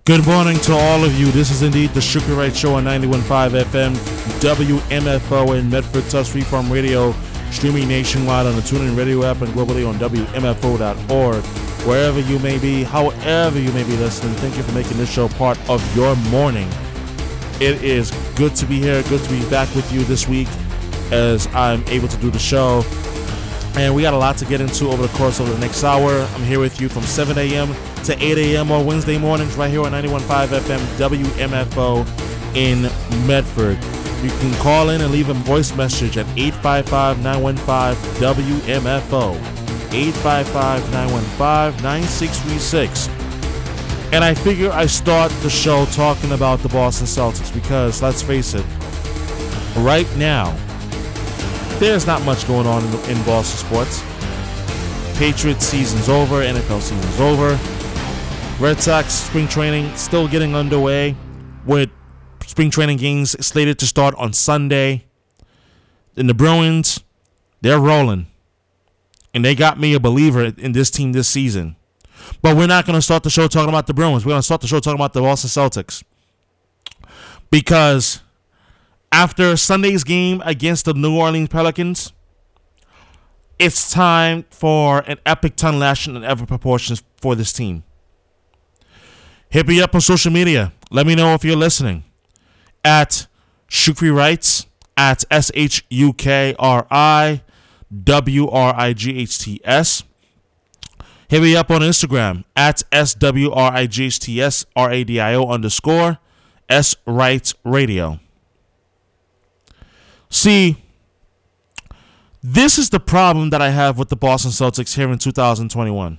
Good morning to all of you. This is indeed the Shukri Wright Show on 91.5 FM, WMFO in Medford, Tuskegee Farm Radio, streaming nationwide on the TuneIn Radio app and globally on WMFO.org. Wherever you may be, however you may be listening, thank you for making this show part of your morning. It is good to be here, good to be back with you this week as I'm able to do the show. And we got a lot to get into over the course of the next hour. I'm here with you from 7 a.m. to 8 a.m. on Wednesday mornings right here on 91.5 FM WMFO in Medford. You can call in and leave a voice message at 855-915-WMFO, 855-915-9636. And I figure I start the show talking about the Boston Celtics because, let's face it, right now, there's not much going on in Boston sports. Patriots season's over, NFL season's over. Red Sox spring training still getting underway with spring training games slated to start on Sunday. And the Bruins, they're rolling. And they got me a believer in this team this season. But we're not going to start the show talking about the Bruins. We're going to start the show talking about the Boston Celtics. Because after Sunday's game against the New Orleans Pelicans, it's time for an epic ton lashing in ever proportions for this team. Hit me up on social media. Let me know if you're listening. At Shukri Wrights, at SHUKRIWRIGHTS. Hit me up on Instagram at SWRIGHTSRADIO_ S Wrights Radio. See, this is the problem that I have with the Boston Celtics here in 2021.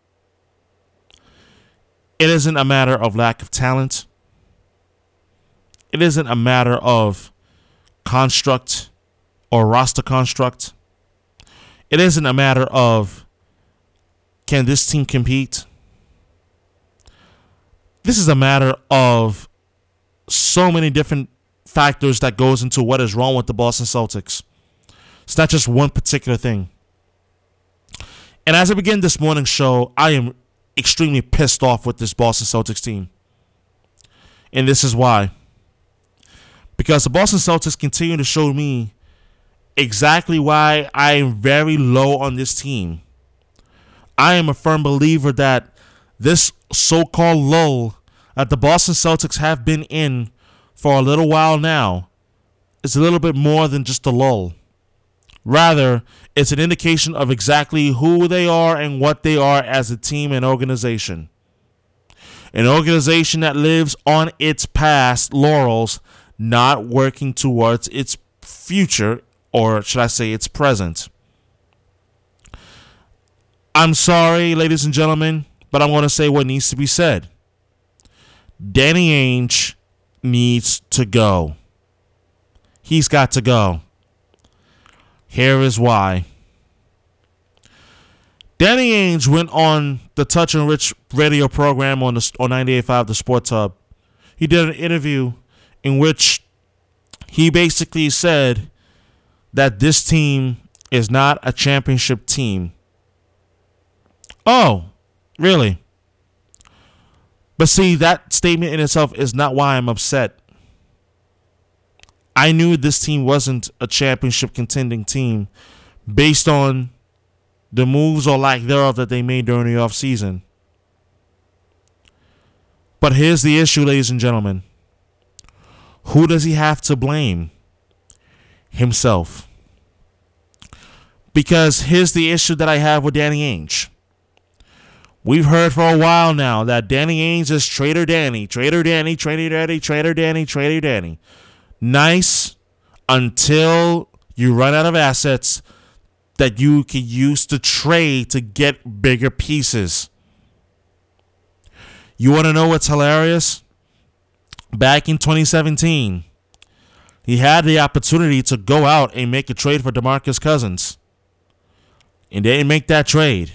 It isn't a matter of lack of talent. It isn't a matter of construct or roster construct. It isn't a matter of, can this team compete? This is a matter of so many different factors that goes into what is wrong with the Boston Celtics. It's not just one particular thing. And as I begin this morning's show, I am extremely pissed off with this Boston Celtics team. And this is why. Because the Boston Celtics continue to show me exactly why I am very low on this team. I am a firm believer that this so-called lull that the Boston Celtics have been in for a little while now is a little bit more than just a lull. Rather, it's an indication of exactly who they are and what they are as a team and organization. An organization that lives on its past laurels, not working towards its future, or should I say its present. I'm sorry, ladies and gentlemen, but I'm going to say what needs to be said. Danny Ainge needs to go. He's got to go. Here is why. Danny Ainge went on the Touch and Rich radio program on 98.5 The Sports Hub. He did an interview in which he basically said that this team is not a championship team. Oh, really? But see, that statement in itself is not why I'm upset. I knew this team wasn't a championship contending team based on the moves or lack thereof that they made during the offseason. But here's the issue, ladies and gentlemen. Who does he have to blame? Himself. Because here's the issue that I have with Danny Ainge. We've heard for a while now that Danny Ainge is Trader Danny. Trader Danny, Trader Danny, Trader Danny, Trader Danny. Nice until you run out of assets that you can use to trade to get bigger pieces. You want to know what's hilarious? Back in 2017, he had the opportunity to go out and make a trade for DeMarcus Cousins. And they didn't make that trade.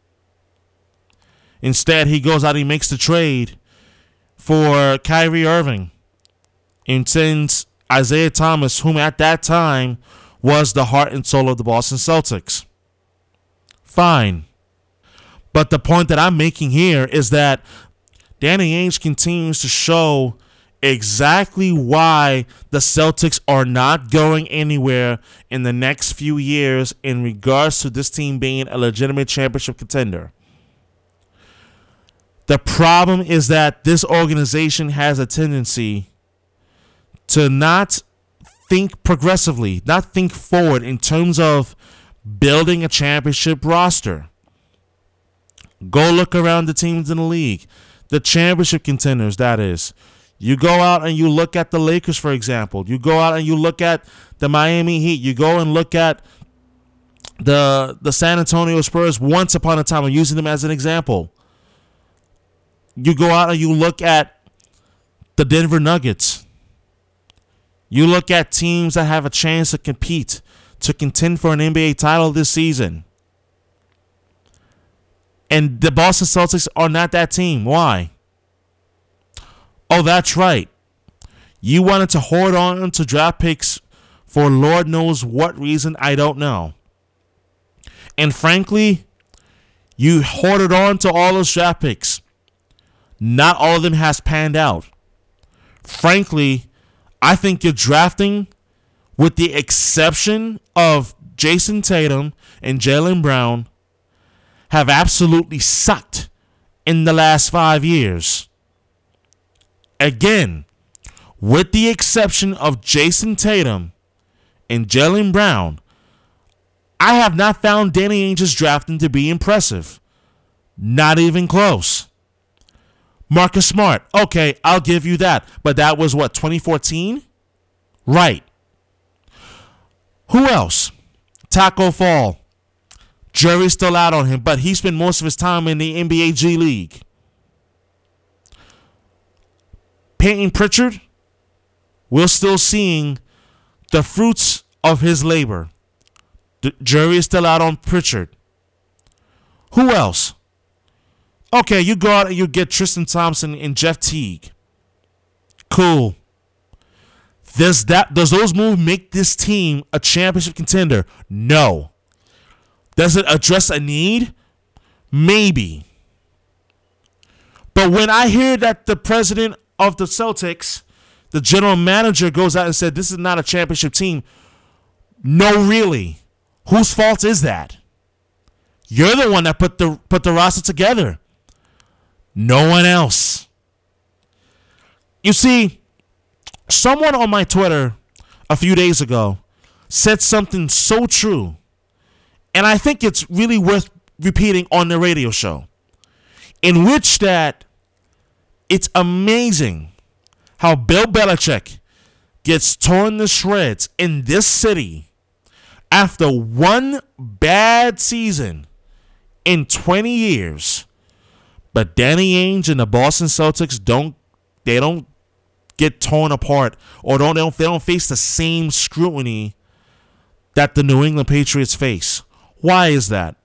Instead, he goes out and he makes the trade for Kyrie Irving and sends Isaiah Thomas, whom at that time was the heart and soul of the Boston Celtics. Fine. But the point that I'm making here is that Danny Ainge continues to show exactly why the Celtics are not going anywhere in the next few years in regards to this team being a legitimate championship contender. The problem is that this organization has a tendency to not think progressively, not think forward in terms of building a championship roster. Go look around the teams in the league, the championship contenders, that is. You go out and you look at the Lakers, for example. You go out and you look at the Miami Heat. You go and look at the San Antonio Spurs once upon a time. I'm using them as an example. You go out and you look at the Denver Nuggets. You look at teams that have a chance to compete, to contend for an NBA title this season. And the Boston Celtics are not that team. Why? Oh, that's right. You wanted to hoard on to draft picks for Lord knows what reason, I don't know. And frankly, you hoarded on to all those draft picks. Not all of them has panned out. Frankly, I think you're drafting, with the exception of Jason Tatum and Jaylen Brown, have absolutely sucked in the last 5 years. Again, with the exception of Jason Tatum and Jaylen Brown, I have not found Danny Ainge's drafting to be impressive. Not even close. Marcus Smart, okay, I'll give you that. But that was what, 2014? Right. Who else? Taco Fall. Jury's still out on him, but he spent most of his time in the NBA G League. Peyton Pritchard, we're still seeing the fruits of his labor. The jury is still out on Pritchard. Who else? Okay, you go out and you get Tristan Thompson and Jeff Teague. Cool. Does those moves make this team a championship contender? No. Does it address a need? Maybe. But when I hear that the president of the Celtics, the general manager, goes out and said this is not a championship team, no, really. Whose fault is that? You're the one that put the roster together. No one else. You see, someone on my Twitter a few days ago said something so true, and I think it's really worth repeating on the radio show, in which that it's amazing how Bill Belichick gets torn to shreds in this city after one bad season in 20 years. But Danny Ainge and the Boston Celtics don't get torn apart, or they don't face the same scrutiny that the New England Patriots face. Why is that?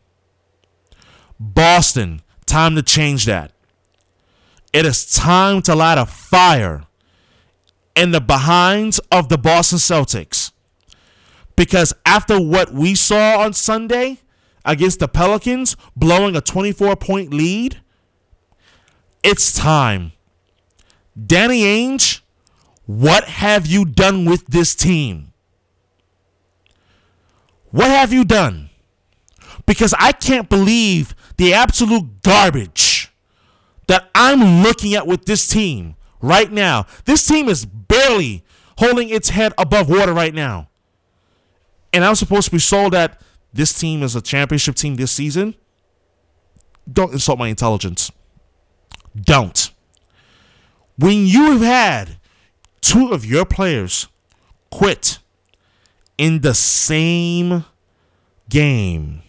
Boston, time to change that. It is time to light a fire in the behinds of the Boston Celtics. Because after what we saw on Sunday against the Pelicans, blowing a 24-point lead, it's time. Danny Ainge, what have you done with this team? What have you done? Because I can't believe the absolute garbage that I'm looking at with this team right now. This team is barely holding its head above water right now. And I'm supposed to be sold that this team is a championship team this season? Don't insult my intelligence. Don't. When you have had two of your players quit in the same game,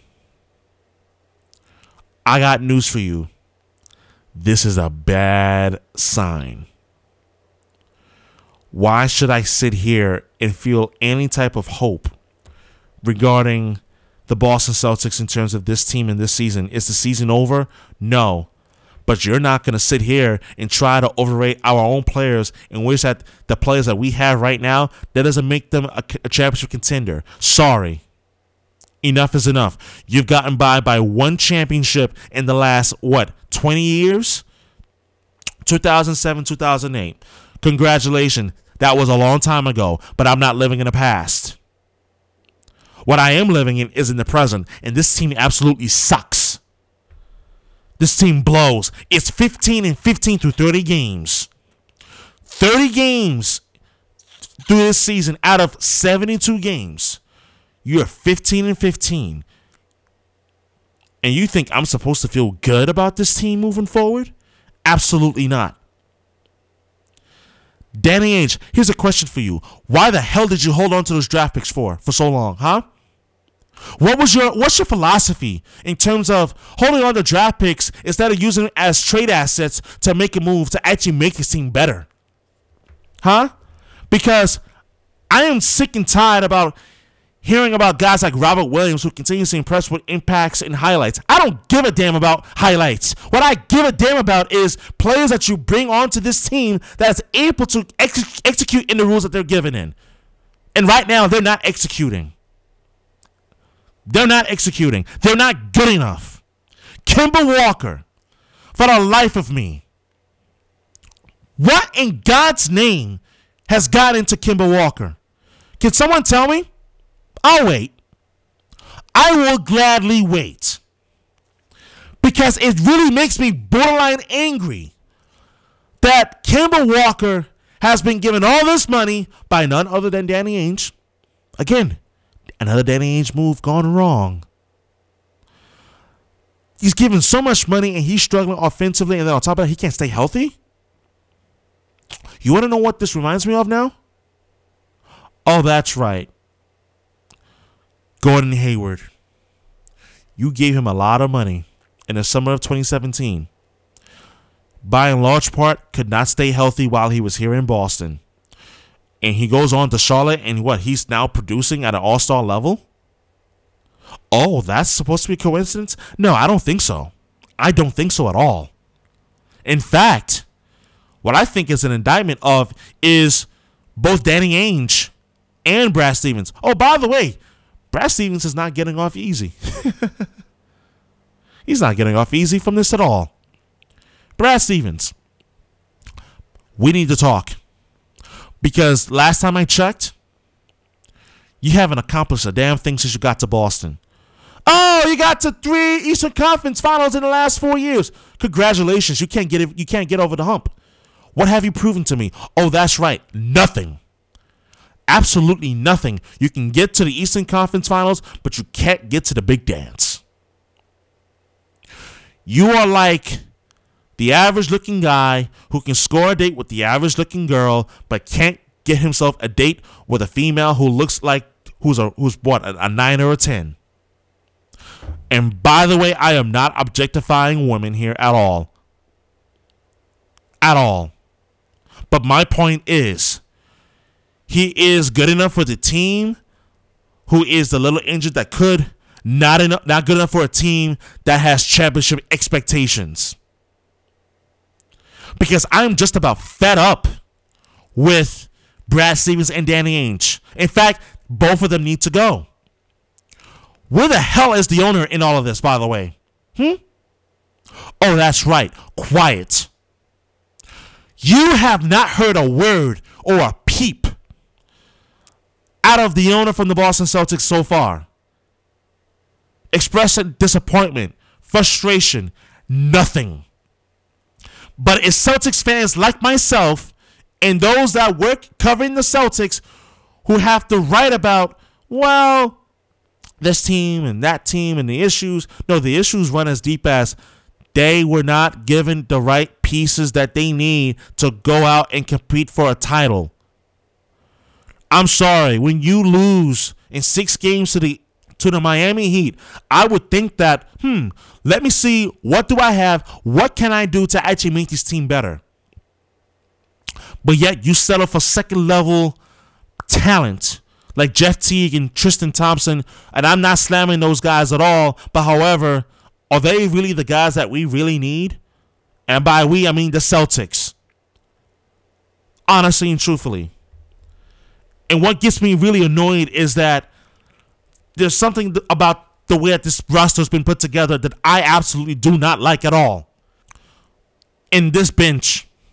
I got news for you. This is a bad sign. Why should I sit here and feel any type of hope regarding the Boston Celtics in terms of this team and this season? Is the season over? No. But you're not going to sit here and try to overrate our own players and wish that the players that we have right now, that doesn't make them a championship contender. Sorry. Enough is enough. You've gotten by one championship in the last, 20 years? 2007, 2008. Congratulations. That was a long time ago, but I'm not living in the past. What I am living in is in the present, and this team absolutely sucks. This team blows. It's 15-15 through 30 games. 30 games through this season out of 72 games. You're 15-15. And you think I'm supposed to feel good about this team moving forward? Absolutely not. Danny Ainge, here's a question for you. Why the hell did you hold on to those draft picks for so long, huh? What's your philosophy in terms of holding on to draft picks instead of using them as trade assets to make a move to actually make this team better? Huh? Because I am sick and tired about hearing about guys like Robert Williams who continues to impress with impacts and highlights. I don't give a damn about highlights. What I give a damn about is players that you bring onto this team that's able to execute in the rules that they're given in. And right now, they're not executing. They're not executing. They're not good enough. Kemba Walker, for the life of me, what in God's name has got into Kemba Walker? Can someone tell me? I'll wait. I will gladly wait. Because it really makes me borderline angry that Kemba Walker has been given all this money by none other than Danny Ainge. Again, another Danny Ainge move gone wrong. He's given so much money and he's struggling offensively, and then on top of that, he can't stay healthy. You want to know what this reminds me of now? Oh, that's right. Gordon Hayward. You gave him a lot of money in the summer of 2017. By and large part, could not stay healthy while he was here in Boston. And he goes on to Charlotte, and what? He's now producing at an all-star level? Oh, that's supposed to be a coincidence? No, I don't think so. I don't think so at all. In fact, what I think is an indictment of is both Danny Ainge and Brad Stevens. Oh, by the way, Brad Stevens is not getting off easy. He's not getting off easy from this at all. Brad Stevens, we need to talk. Because last time I checked, you haven't accomplished a damn thing since you got to Boston. Oh, you got to 3 Eastern Conference Finals in the last 4 years. Congratulations, you can't get over the hump. What have you proven to me? Oh, that's right, nothing. Absolutely nothing. You can get to the Eastern Conference Finals, but you can't get to the big dance. You are like the average-looking guy who can score a date with the average-looking girl, but can't get himself a date with a female who looks like who's what, a 9 or a 10. And by the way, I am not objectifying women here at all. At all. But my point is, he is good enough for the team who is the little injured that could, not good enough for a team that has championship expectations. Because I'm just about fed up with Brad Stevens and Danny Ainge. In fact, both of them need to go. Where the hell is the owner in all of this, by the way? Oh, that's right. Quiet. You have not heard a word or a peep out of the owner from the Boston Celtics so far. Expressing disappointment, frustration, nothing. But it's Celtics fans like myself and those that work covering the Celtics who have to write about, well, this team and that team and the issues. No, the issues run as deep as they were not given the right pieces that they need to go out and compete for a title. I'm sorry, when you lose in 6 games to the Miami Heat, I would think that, let me see, what do I have? What can I do to actually make this team better? But yet you settle for second level talent like Jeff Teague and Tristan Thompson, and I'm not slamming those guys at all, but however, are they really the guys that we really need? And by we, I mean the Celtics. Honestly and truthfully. And what gets me really annoyed is that there's something about the way that this roster has been put together that I absolutely do not like at all. In this bench,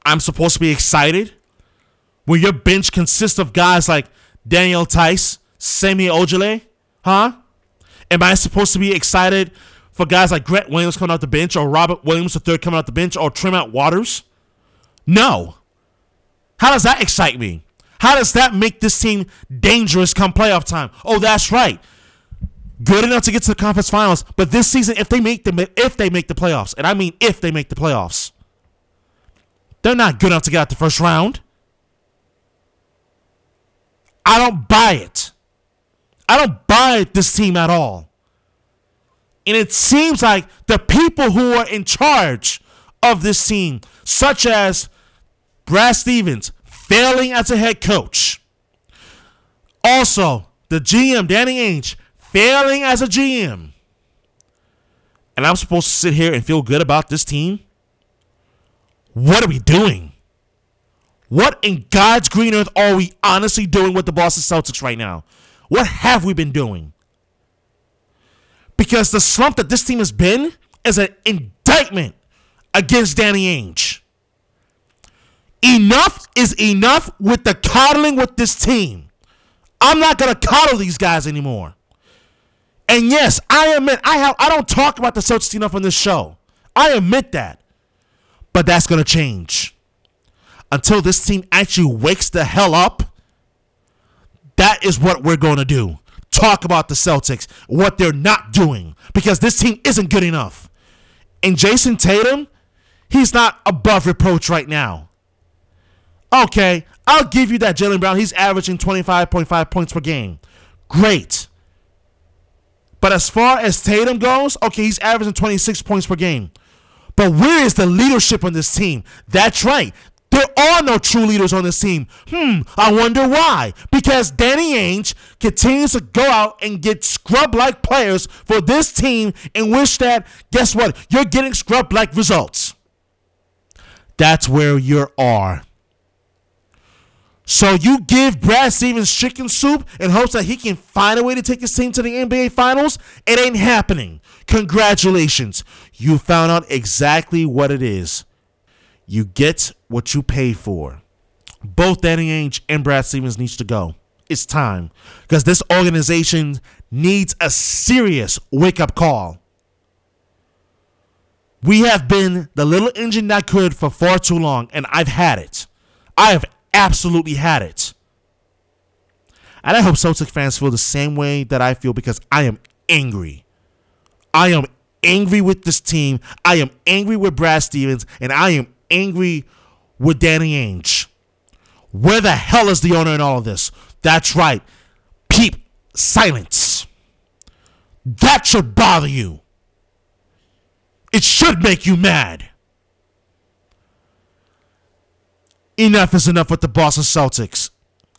I'm supposed to be excited when your bench consists of guys like Daniel Tice, Semi Ojeleye? Huh? Am I supposed to be excited for guys like Grant Williams coming off the bench, or Robert Williams III coming off the bench, or Tremont Waters? No. How does that excite me? How does that make this team dangerous come playoff time? Oh, that's right. Good enough to get to the conference finals, but this season, if they make the playoffs, and I mean if they make the playoffs, they're not good enough to get out the first round. I don't buy it. I don't buy this team at all. And it seems like the people who are in charge of this team, such as Brad Stevens, failing as a head coach. Also, the GM, Danny Ainge, failing as a GM. And I'm supposed to sit here and feel good about this team? What are we doing? What in God's green earth are we honestly doing with the Boston Celtics right now? What have we been doing? Because the slump that this team has been is an indictment against Danny Ainge. Enough is enough with the coddling with this team. I'm not going to coddle these guys anymore. And yes, I admit I don't talk about the Celtics enough on this show. I admit that. But that's going to change. Until this team actually wakes the hell up, that is what we're going to do. Talk about the Celtics, what they're not doing. Because this team isn't good enough. And Jason Tatum, he's not above reproach right now. Okay, I'll give you that, Jaylen Brown. He's averaging 25.5 points per game. Great. But as far as Tatum goes, okay, he's averaging 26 points per game. But where is the leadership on this team? That's right. There are no true leaders on this team. I wonder why. Because Danny Ainge continues to go out and get scrub-like players for this team in which that, guess what? You're getting scrub-like results. That's where you are. So you give Brad Stevens chicken soup in hopes that he can find a way to take his team to the NBA Finals? It ain't happening. Congratulations. You found out exactly what it is. You get what you pay for. Both Danny Ainge and Brad Stevens needs to go. It's time. Because this organization needs a serious wake-up call. We have been the little engine that could for far too long, and I've had it. I have absolutely had it. And I hope Celtic fans feel the same way that I feel, because I am angry. I am angry with this team. I am angry with Brad Stevens, and I am angry with Danny Ainge. Where the hell is the owner in all of this? That's right. Keep silence. That should bother you. It should make you mad. Enough is enough with the Boston Celtics.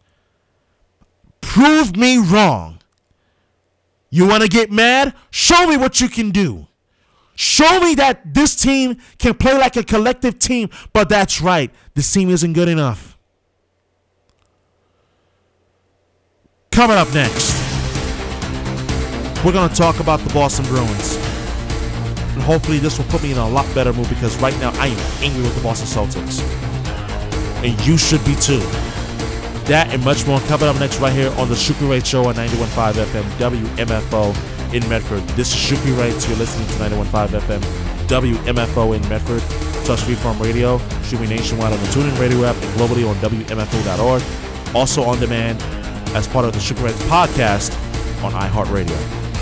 Prove me wrong. You want to get mad? Show me what you can do. Show me that this team can play like a collective team. But that's right. This team isn't good enough. Coming up next, we're going to talk about the Boston Bruins. And hopefully this will put me in a lot better mood, because right now I am angry with the Boston Celtics. And you should be too. That and much more coming up next right here on the Shooky Ray Show on 91.5 FM WMFO in Medford. This is Shooky Ray. You're listening to 91.5 FM WMFO in Medford. Touch Freeform Radio, streaming nationwide on the TuneIn Radio app and globally on WMFO.org. Also on demand as part of the Shooky Ray podcast on iHeartRadio.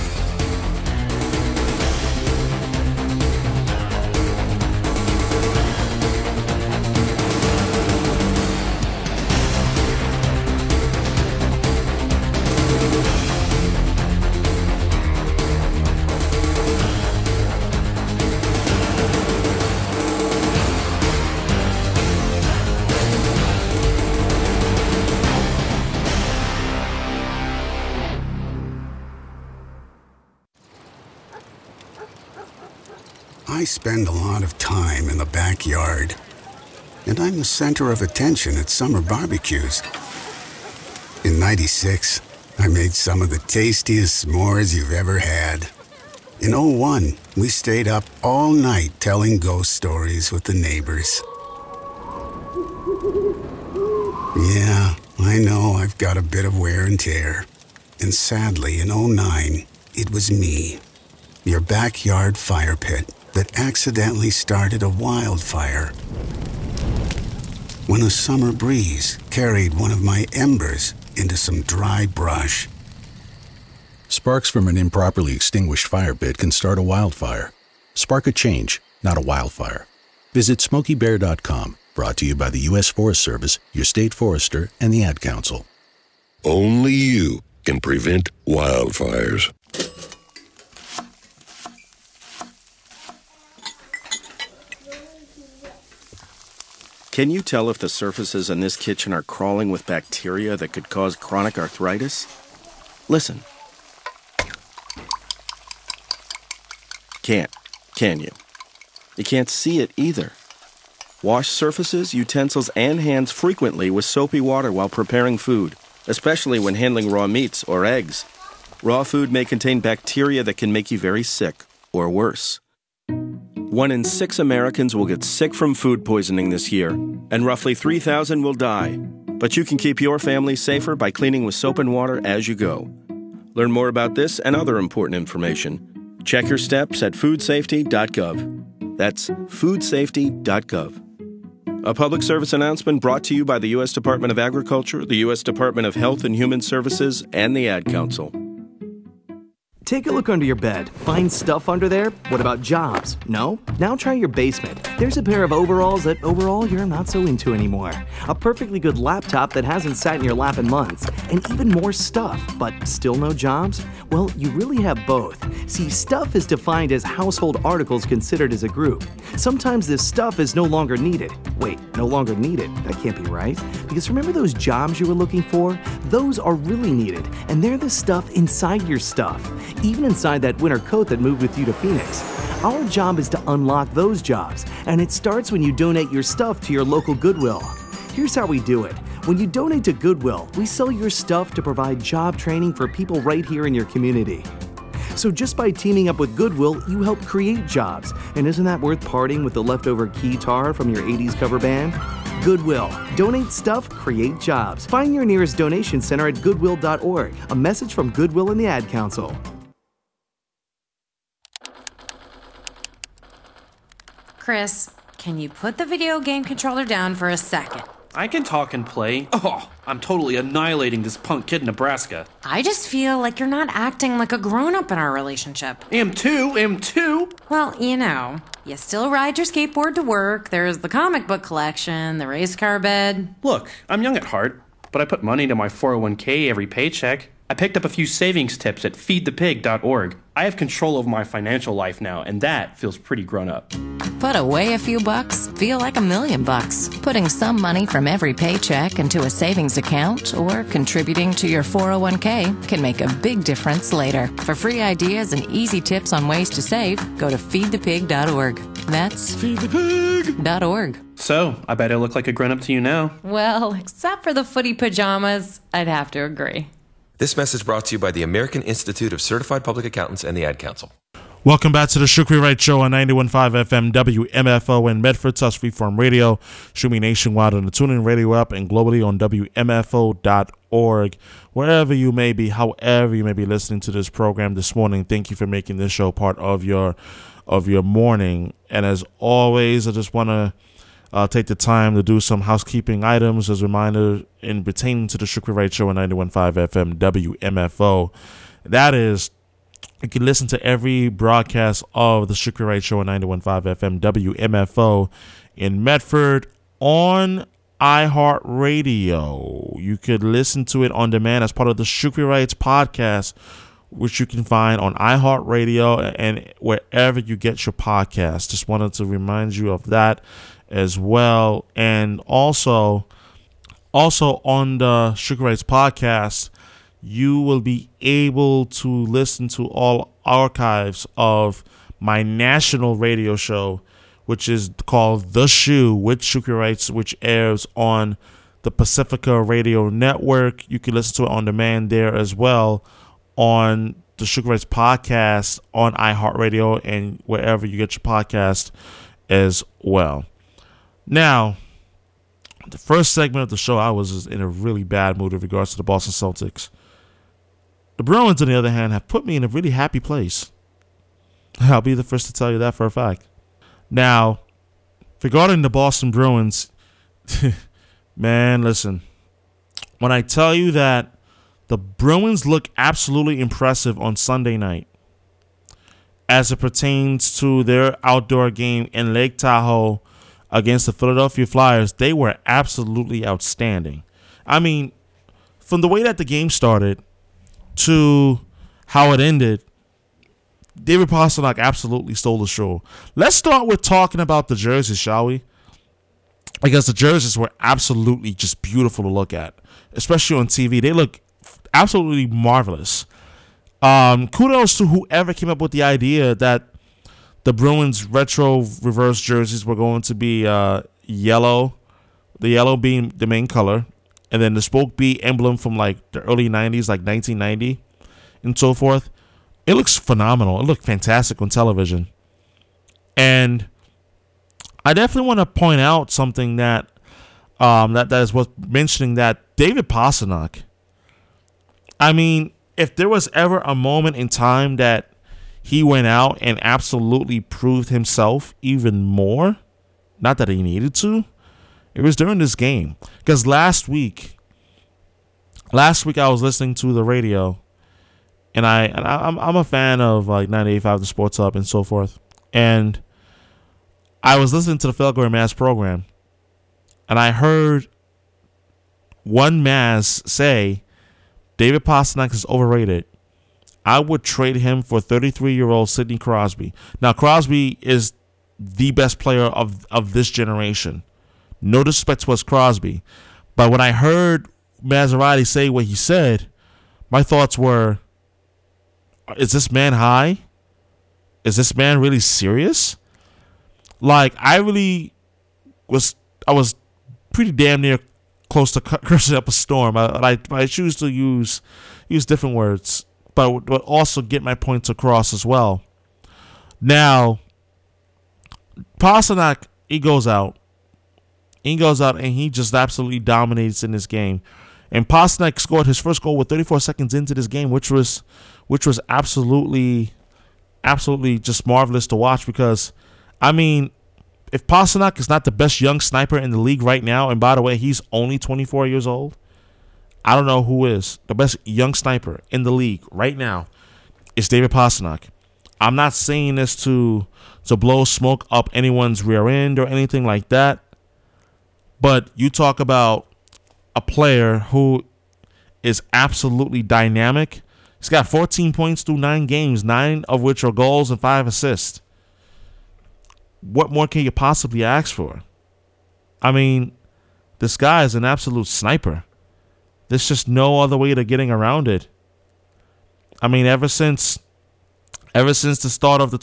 I spend a lot of time in the backyard, and I'm the center of attention at summer barbecues. In '96, I made some of the tastiest s'mores you've ever had. In '01, we stayed up all night telling ghost stories with the neighbors. Yeah, I know I've got a bit of wear and tear. And sadly, in '09, it was me, your backyard fire pit, that accidentally started a wildfire. When a summer breeze carried one of my embers into some dry brush. Sparks from an improperly extinguished fire pit can start a wildfire. Spark a change, not a wildfire. Visit SmokeyBear.com, brought to you by the U.S. Forest Service, your state forester, and the Ad Council. Only you can prevent wildfires. Can you tell if the surfaces in this kitchen are crawling with bacteria that could cause chronic arthritis? Listen. Can't, can you? You can't see it either. Wash surfaces, utensils, and hands frequently with soapy water while preparing food, especially when handling raw meats or eggs. Raw food may contain bacteria that can make you very sick, or worse. 1 in 6 Americans will get sick from food poisoning this year, and roughly 3,000 will die. But you can keep your family safer by cleaning with soap and water as you go. Learn more about this and other important information. Check your steps at foodsafety.gov. That's foodsafety.gov. A public service announcement brought to you by the U.S. Department of Agriculture, the U.S. Department of Health and Human Services, and the Ad Council. Take a look under your bed. Find stuff under there? What about jobs? No? Now try your basement. There's a pair of overalls that overall you're not so into anymore. A perfectly good laptop that hasn't sat in your lap in months. And even more stuff, but still no jobs? Well, you really have both. See, stuff is defined as household articles considered as a group. Sometimes this stuff is no longer needed. Wait, no longer needed? That can't be right. Because remember those jobs you were looking for? Those are really needed, and they're the stuff inside your stuff. Even inside that winter coat that moved with you to Phoenix. Our job is to unlock those jobs, and it starts when you donate your stuff to your local Goodwill. Here's how we do it. When you donate to Goodwill, we sell your stuff to provide job training for people right here in your community. So just by teaming up with Goodwill, you help create jobs. And isn't that worth parting with the leftover guitar from your 80s cover band? Goodwill. Donate stuff, create jobs. Find your nearest donation center at goodwill.org. A message from Goodwill and the Ad Council. Chris, can you put the video game controller down for a second? I can talk and play. Oh, I'm totally annihilating this punk kid in Nebraska. I just feel like you're not acting like a grown-up in our relationship. Am too. Well, you still ride your skateboard to work, there's the comic book collection, the race car bed. Look, I'm young at heart, but I put money into my 401k every paycheck. I picked up a few savings tips at feedthepig.org. I have control over my financial life now, and that feels pretty grown up. Put away a few bucks, feel like $1 million bucks. Putting some money from every paycheck into a savings account or contributing to your 401k can make a big difference later. For free ideas and easy tips on ways to save, go to feedthepig.org. That's feedthepig.org. So, I bet I look like a grown-up to you now. Well, except for the footy pajamas, I'd have to agree. This message brought to you by the American Institute of Certified Public Accountants and the Ad Council. Welcome back to the Shukri Wright Show on 91.5 FM WMFO in Medford, Sus Freeform Radio. Streaming nationwide on the TuneIn Radio app and globally on WMFO.org. Wherever you may be, however you may be listening to this program this morning, thank you for making this show part of your morning. And as always, I just want to take the time to do some housekeeping items as a reminder in pertaining to the Shukri Wright Show on 91.5 FM WMFO. That is, you can listen to every broadcast of the Shukri Wright Show on 91.5 FM WMFO in Medford on iHeartRadio. You could listen to it on demand as part of the Shukri Wrights podcast, which you can find on iHeartRadio and wherever you get your podcasts. Just wanted to remind you of that as well. And also on the Shukri Wrights podcast, you will be able to listen to all archives of my national radio show, which is called The Shoe with Shukri Wrights, which airs on the Pacifica Radio Network. You can listen to it on demand there as well on the Shukri Wrights podcast on iHeartRadio and wherever you get your podcast as well. Now, the first segment of the show, I was in a really bad mood in regards to the Boston Celtics. The Bruins, on the other hand, have put me in a really happy place. I'll be the first to tell you that for a fact. Now, regarding the Boston Bruins, man, listen. When I tell you that the Bruins look absolutely impressive on Sunday night as it pertains to their outdoor game in Lake Tahoe against the Philadelphia Flyers, they were absolutely outstanding. I mean, from the way that the game started to how it ended, David Pastrnak absolutely stole the show. Let's start with talking about the jerseys, shall we? Because the jerseys were absolutely just beautiful to look at, especially on TV. They look absolutely marvelous. Kudos to whoever came up with the idea that the Bruins retro reverse jerseys were going to be yellow, the yellow being the main color, and then the Spoke B emblem from like the early 90s, like 1990 and so forth. It looks phenomenal. It looked fantastic on television. And I definitely want to point out something that that is worth mentioning, that David Pastrnak, I mean, if there was ever a moment in time that he went out and absolutely proved himself even more, not that he needed to, it was during this game. Because last week I was listening to the radio, and I'm a fan of like 98.5 The Sports Hub and so forth. And I was listening to the Felger Maz program, and I heard one Maz say David Pastrnak is overrated. I would trade him for 33-year-old Sidney Crosby. Now, Crosby is the best player of this generation. No disrespect towards Crosby. But when I heard Maserati say what he said, my thoughts were, is this man high? Is this man really serious? Like, I was pretty damn near close to cursing up a storm. I choose to use different words, but also get my points across as well. Now, Pastrnak, he goes out and he just absolutely dominates in this game. And Pastrnak scored his first goal with 34 seconds into this game, which was absolutely just marvelous to watch. Because, I mean, if Pastrnak is not the best young sniper in the league right now, and by the way, he's only 24 years old, I don't know who is the best young sniper in the league right now. It's David Pastrnak. I'm not saying this to blow smoke up anyone's rear end or anything like that, but you talk about a player who is absolutely dynamic. He's got 14 points through 9 games, 9 of which are goals and 5 assists. What more can you possibly ask for? I mean, this guy is an absolute sniper. There's just no other way to getting around it. I mean, ever since the start of the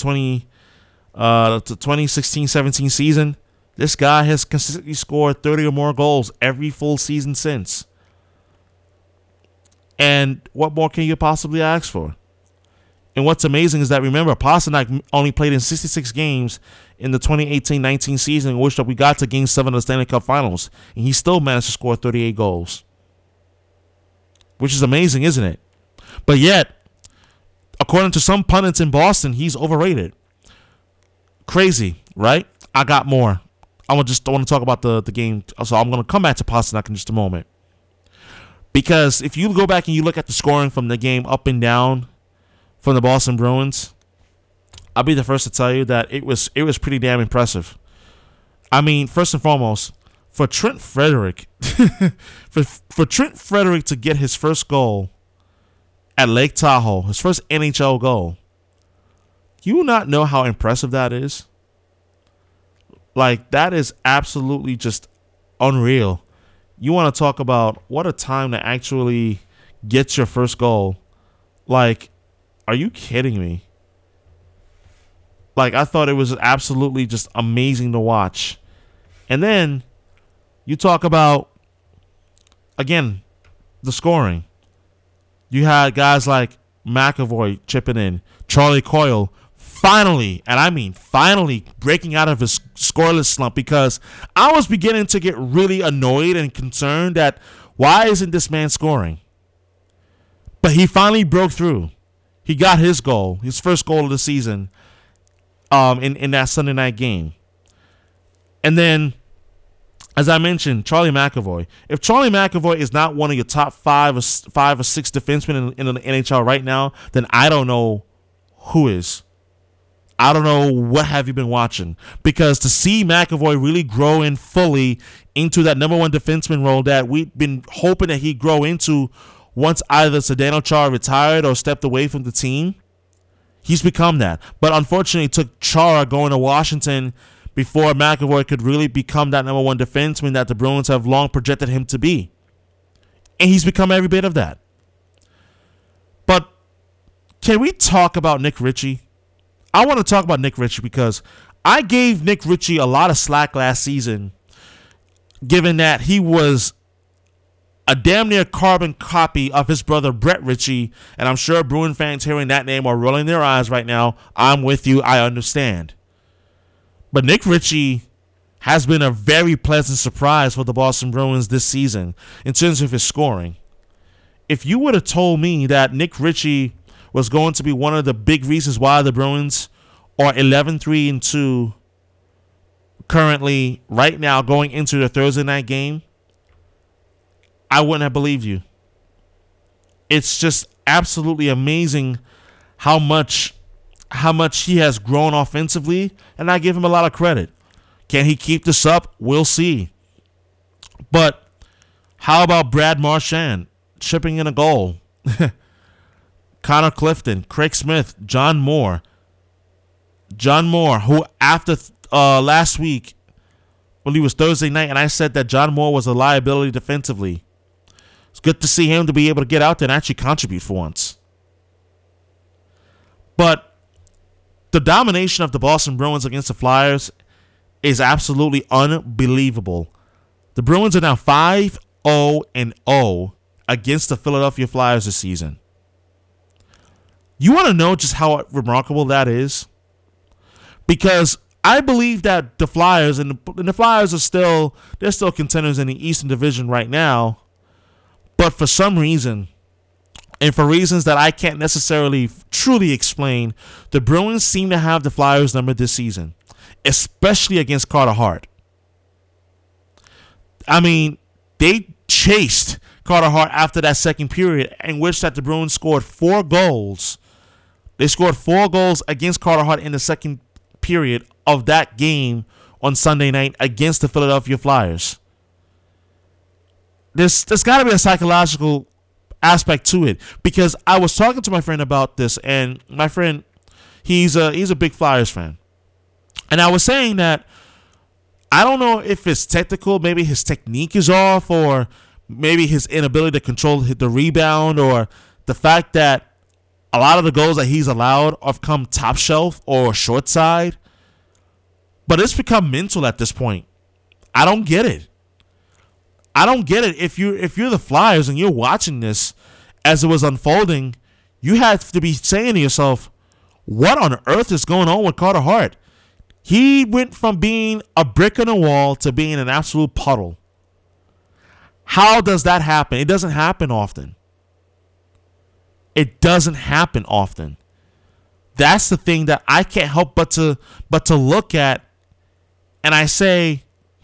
2016-17 season, this guy has consistently scored 30 or more goals every full season since. And what more can you possibly ask for? And what's amazing is that, remember, Pastrnak only played in 66 games in the 2018-19 season, in which we got to Game 7 of the Stanley Cup Finals, and he still managed to score 38 goals. Which is amazing, isn't it? But yet, according to some pundits in Boston, he's overrated. Crazy, right? I got more. I want to talk about the game, so I'm going to come back to Pastrnak in just a moment. Because if you go back and you look at the scoring from the game up and down from the Boston Bruins, I'll be the first to tell you that it was pretty damn impressive. I mean, first and foremost, for Trent Frederic, for Trent Frederic to get his first goal at Lake Tahoe, his first NHL goal, you not know how impressive that is? Like, that is absolutely just unreal. You want to talk about what a time to actually get your first goal. Like, are you kidding me? Like, I thought it was absolutely just amazing to watch. And then you talk about, again, the scoring. You had guys like McAvoy chipping in, Charlie Coyle, finally, and I mean finally, breaking out of his scoreless slump, because I was beginning to get really annoyed and concerned that why isn't this man scoring? But he finally broke through. He got his goal, his first goal of the season, in that Sunday night game. And then, as I mentioned, Charlie McAvoy. If Charlie McAvoy is not one of your top five or six defensemen in the NHL right now, then I don't know who is. I don't know what have you been watching, because to see McAvoy really grow in fully into that number one defenseman role that we've been hoping that he'd grow into once either Zdeno Chara retired or stepped away from the team, he's become that. But unfortunately, it took Chara going to Washington before McAvoy could really become that number one defenseman that the Bruins have long projected him to be. And he's become every bit of that. But can we talk about Nick Ritchie? I want to talk about Nick Ritchie because I gave Nick Ritchie a lot of slack last season, given that he was a damn near carbon copy of his brother Brett Ritchie, and I'm sure Bruin fans hearing that name are rolling their eyes right now. I'm with you. I understand. But Nick Ritchie has been a very pleasant surprise for the Boston Bruins this season in terms of his scoring. If you would have told me that Nick Ritchie was going to be one of the big reasons why the Bruins are 11-3-2 currently right now going into the Thursday night game, I wouldn't have believed you. It's just absolutely amazing how much he has grown offensively, and I give him a lot of credit. Can he keep this up? We'll see. But how about Brad Marchand chipping in a goal? Connor Clifton, Craig Smith, John Moore. John Moore, who after last week, well, it was Thursday night, and I said that John Moore was a liability defensively. It's good to see him to be able to get out there and actually contribute for once. But the domination of the Boston Bruins against the Flyers is absolutely unbelievable. The Bruins are now 5-0-0 against the Philadelphia Flyers this season. You want to know just how remarkable that is? Because I believe that the Flyers, and the Flyers are still contenders in the Eastern Division right now, but for some reason, and for reasons that I can't necessarily truly explain, the Bruins seem to have the Flyers number this season, especially against Carter Hart. I mean, they chased Carter Hart after that second period, in which that the Bruins scored 4 goals. They scored 4 goals against Carter Hart in the second period of that game on Sunday night against the Philadelphia Flyers. There's got to be a psychological aspect to it, because I was talking to my friend about this, and my friend, he's a big Flyers fan, and I was saying that I don't know if it's technical, maybe his technique is off, or maybe his inability to control the rebound, or the fact that a lot of the goals that he's allowed have come top shelf or short side. But it's become mental at this point. I don't get it. If you're the Flyers and you're watching this as it was unfolding, you have to be saying to yourself, what on earth is going on with Carter Hart? He went from being a brick in the wall to being an absolute puddle. How does that happen? It doesn't happen often. It doesn't happen often. That's the thing that I can't help but to look at, and I say,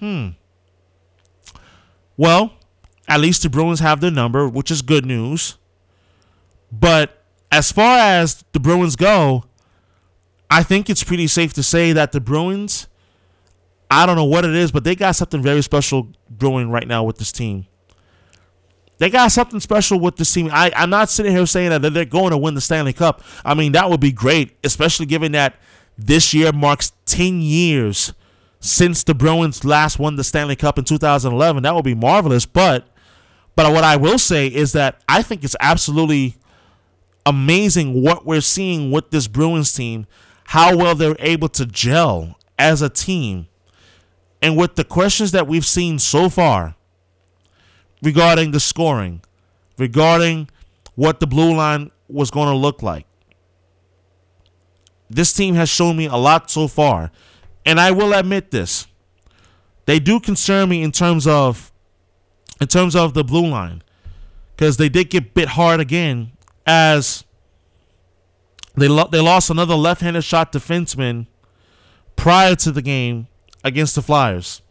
well, at least the Bruins have their number, which is good news. But as far as the Bruins go, I think it's pretty safe to say that the Bruins, I don't know what it is, but they got something very special brewing right now with this team. They got something special with this team. I'm not sitting here saying that they're going to win the Stanley Cup. I mean, that would be great, especially given that this year marks 10 years since the Bruins last won the Stanley Cup in 2011. That would be marvelous. But what I will say is that I think it's absolutely amazing what we're seeing with this Bruins team, how well they're able to gel as a team. And with the questions that we've seen so far regarding the scoring, regarding what the blue line was going to look like, this team has shown me a lot so far. And I will admit this. They do concern me in terms of the blue line. Because they did get bit hard again as they lost another left-handed shot defenseman prior to the game against the Flyers.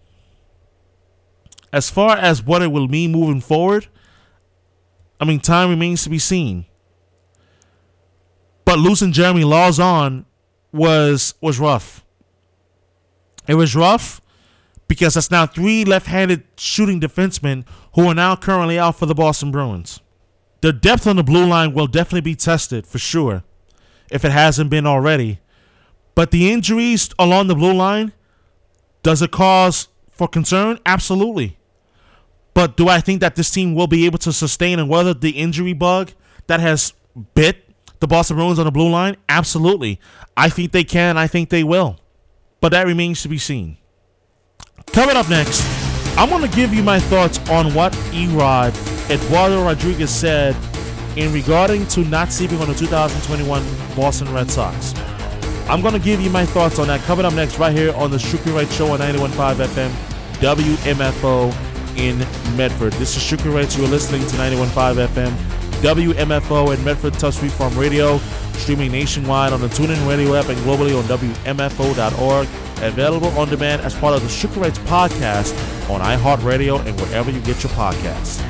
As far as what it will mean moving forward, I mean, time remains to be seen. But losing Jeremy Lauzon was rough. It was rough because that's now 3 left-handed shooting defensemen who are now currently out for the Boston Bruins. The depth on the blue line will definitely be tested for sure, if it hasn't been already. But the injuries along the blue line, does it cause for concern? Absolutely. But do I think that this team will be able to sustain and weather the injury bug that has bit the Boston Bruins on the blue line? Absolutely. I think they can. I think they will. But that remains to be seen. Coming up next, I'm going to give you my thoughts on what Erod Eduardo Rodriguez said in regarding to not sleeping on the 2021 Boston Red Sox. I'm going to give you my thoughts on that coming up next right here on the Shooky Wright Show on 91.5 FM WMFO in Medford. This is Shooky Wright. You're listening to 91.5 FM WMFO in Medford Tough Street Farm Radio, streaming nationwide on the TuneIn Radio app and globally on WMFO.org. Available on demand as part of the Shooky Wright's podcast on iHeartRadio and wherever you get your podcasts.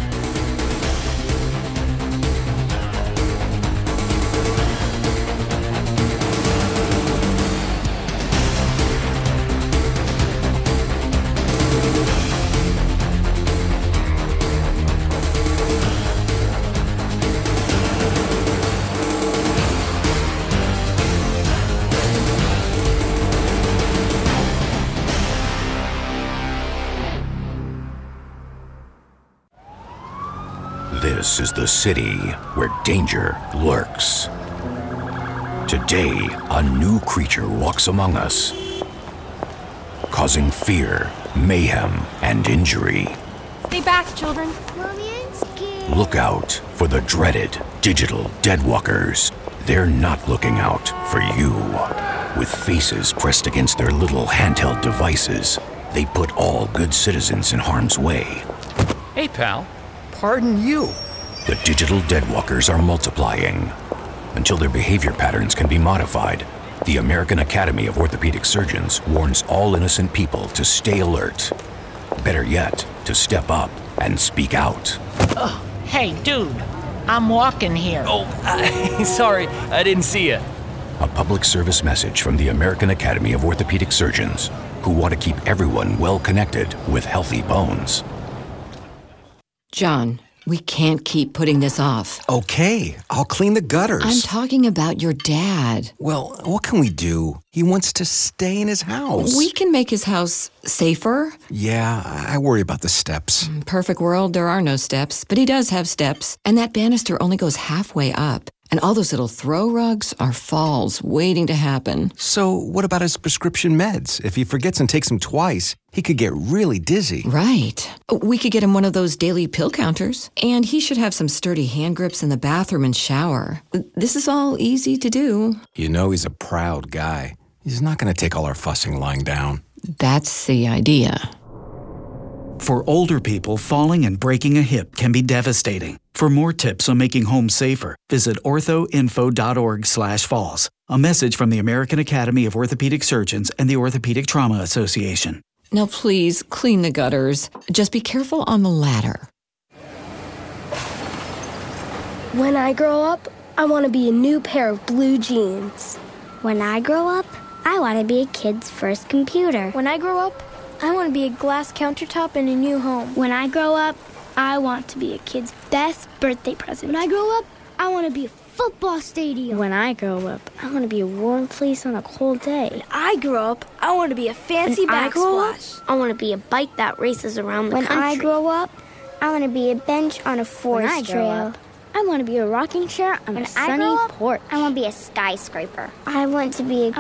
This is the city where danger lurks. Today, a new creature walks among us, causing fear, mayhem, and injury. Stay back, children. Mommy, I'm scared. Look out for the dreaded digital deadwalkers. They're not looking out for you. With faces pressed against their little handheld devices, they put all good citizens in harm's way. Hey, pal. Pardon you. The digital deadwalkers are multiplying. Until their behavior patterns can be modified, the American Academy of Orthopedic Surgeons warns all innocent people to stay alert. Better yet, to step up and speak out. Oh, hey, dude. I'm walking here. Oh, sorry. I didn't see you. A public service message from the American Academy of Orthopedic Surgeons, who want to keep everyone well connected with healthy bones. John, we can't keep putting this off. Okay, I'll clean the gutters. I'm talking about your dad. Well, what can we do? He wants to stay in his house. We can make his house safer. Yeah, I worry about the steps. Perfect world, there are no steps, but he does have steps. And that banister only goes halfway up. And all those little throw rugs are falls waiting to happen. So what about his prescription meds? If he forgets and takes them twice, he could get really dizzy. Right. We could get him one of those daily pill counters. And he should have some sturdy hand grips in the bathroom and shower. This is all easy to do. You know he's a proud guy. He's not going to take all our fussing lying down. That's the idea. For older people, falling and breaking a hip can be devastating. For more tips on making home safer, visit orthoinfo.org/falls. A message from the American Academy of Orthopedic Surgeons and the Orthopedic Trauma Association. Now please, clean the gutters. Just be careful on the ladder. When I grow up, I want to be a new pair of blue jeans. When I grow up, I want to be a kid's first computer. When I grow up, I want to be a glass countertop in a new home. When I grow up, I want to be a kid's best birthday present. When I grow up, I want to be a football stadium. When I grow up, I want to be a warm fleece on a cold day. When I grow up, I want to be a fancy backsplash. I want to be a bike that races around the country. When I grow up, I want to be a bench on a forest trail. I want to be a rocking chair on a sunny porch. I want to be a skyscraper. I want to be a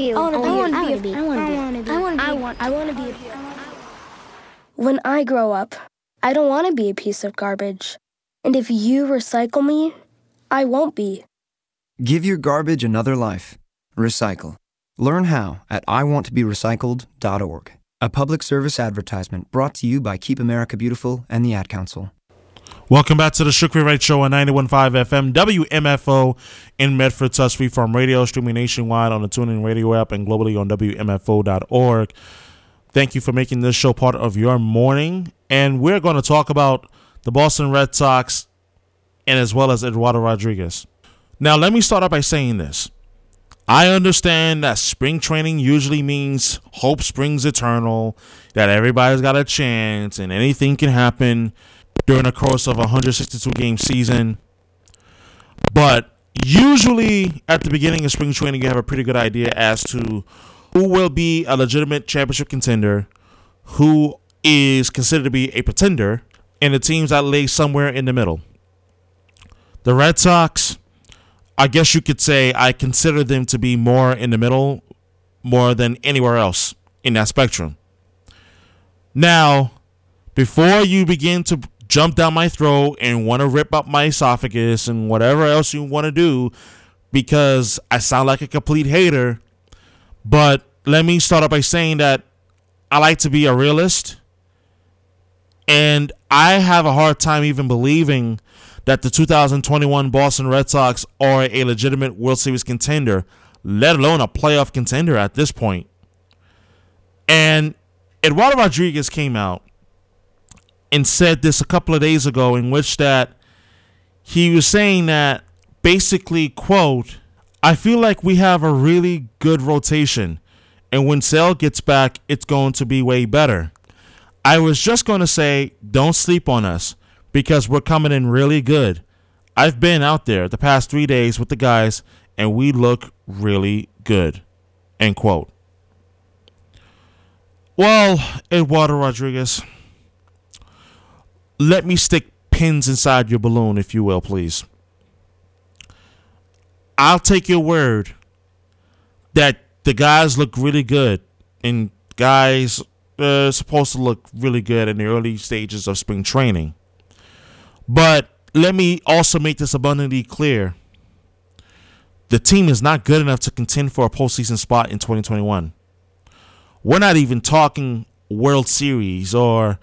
When I grow up, I don't want to be a piece of garbage. And if you recycle me, I won't be. Give your garbage another life. Recycle. Learn how at iwanttoberecycled.org. A public service advertisement brought to you by Keep America Beautiful and the Ad Council. Welcome back to the Shukri Wright Show on 91.5 FM, WMFO in Medford, Tuscany, from radio streaming nationwide on the TuneIn Radio app and globally on WMFO.org. Thank you for making this show part of your morning. And we're going to talk about the Boston Red Sox and as well as Eduardo Rodriguez. Now, let me start out by saying this. I understand that spring training usually means hope springs eternal, that everybody's got a chance and anything can happen during the course of a 162-game season. But usually at the beginning of spring training, you have a pretty good idea as to who will be a legitimate championship contender, who is considered to be a pretender, and the teams that lay somewhere in the middle. The Red Sox, I guess you could say I consider them to be more in the middle, more than anywhere else in that spectrum. Now, before you begin to jump down my throat and want to rip up my esophagus and whatever else you want to do, because I sound like a complete hater, but let me start off by saying that I like to be a realist, and I have a hard time even believing that the 2021 Boston Red Sox are a legitimate World Series contender, let alone a playoff contender at this point. And Eduardo Rodriguez came out and said this a couple of days ago, in which that he was saying that basically, quote, I feel like we have a really good rotation, and when Sale gets back, it's going to be way better. I was just going to say, don't sleep on us, because we're coming in really good. I've been out there the past 3 days with the guys, and we look really good, end quote. Well, Eduardo Rodriguez, let me stick pins inside your balloon, if you will, please. I'll take your word that the guys look really good, and guys are supposed to look really good in the early stages of spring training. But let me also make this abundantly clear. The team is not good enough to contend for a postseason spot in 2021. We're not even talking World Series or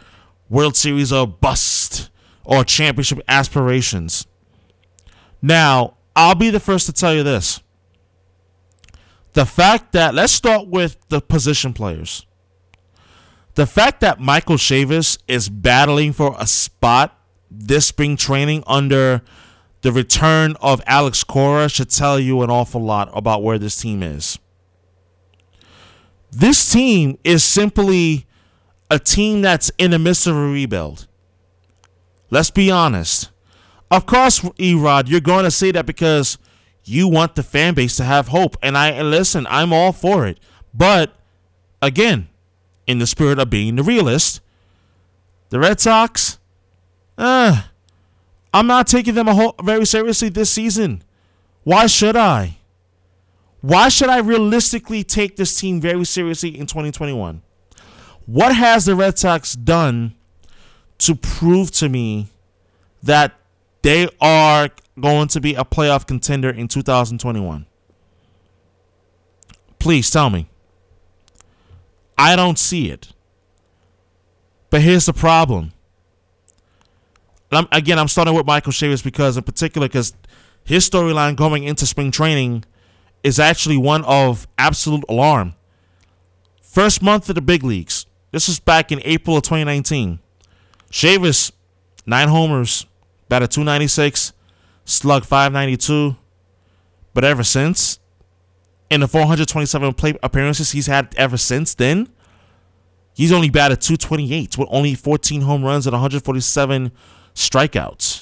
bust or championship aspirations. Now, I'll be the first to tell you this. The fact that, let's start with the position players. The fact that Michael Chavis is battling for a spot this spring training under the return of Alex Cora should tell you an awful lot about where this team is. This team is simply a team that's in the midst of a rebuild. Let's be honest. Of course, Erod, you're going to say that because you want the fan base to have hope. And listen, I'm all for it. But, again, in the spirit of being the realist, the Red Sox, I'm not taking them very seriously this season. Why should I? Why should I realistically take this team very seriously in 2021? What has the Red Sox done to prove to me that they are going to be a playoff contender in 2021? Please tell me. I don't see it. But here's the problem. I'm starting with Michael Chavis because his storyline going into spring training is actually one of absolute alarm. First month of the big leagues. This was back in April of 2019. Chavis, 9 homers, batted .296, slugged .592. But ever since, in the 427 plate appearances he's had ever since then, he's only batted .228 with only 14 home runs and 147 strikeouts.